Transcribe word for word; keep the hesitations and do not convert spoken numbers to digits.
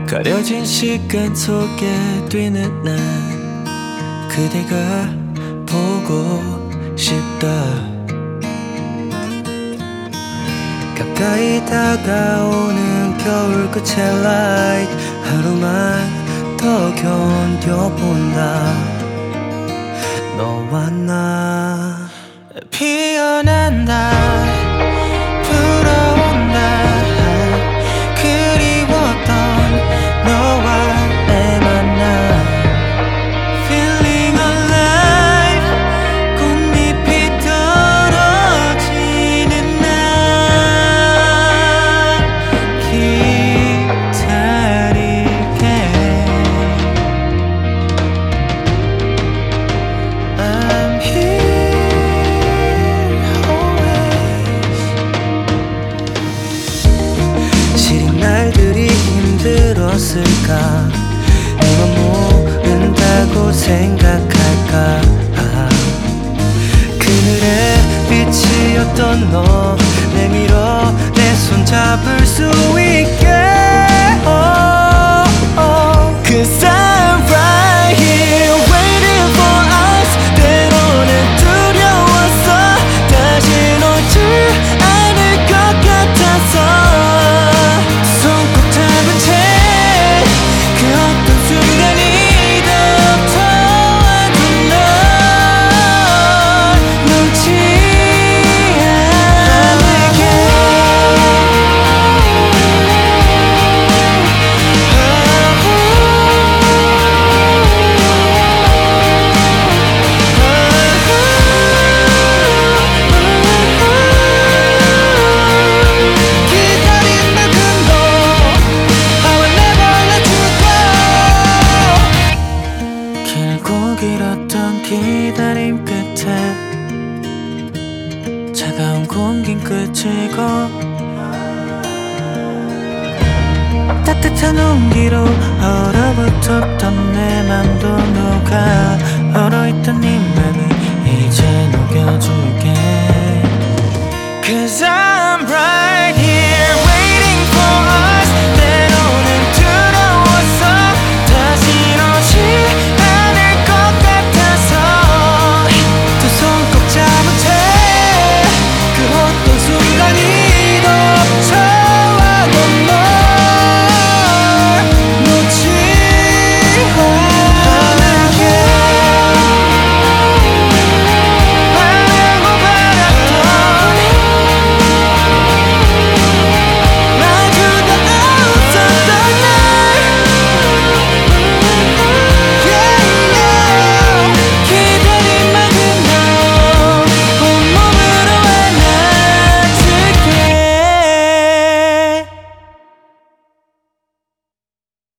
가려진 시간 속에 뛰는 난 그대가 보고 싶다. 가까이 다가오는 겨울 끝의 라이트 하루만 더 견뎌본다. 너와 나 피어난 날 불어온 날 그리웠던 너와 내 만남 Feeling alive 꽃잎이 떨어지는 날 기다릴게. I'm here always. 시린 날들이 힘들었을까? 네가 모른다고 생각할까? 아, 그늘의 빛이었던 너 내밀어 내 손 잡을 수 있게. oh, oh. Cause I'm right here waiting for us. 때로는 두려웠어 다시 놓지 않을 것 같아서 손 꼭 잡은 채 그 어떤 순간이든 터와도 널 놓지 않을게. 기다린다고 I will never let you go. 길고 길었던 기다림 끝에 차가운 공긴 끝이고 따뜻한 온기로 얼어붙었던 내 맘도 녹아 얼어있던 네 말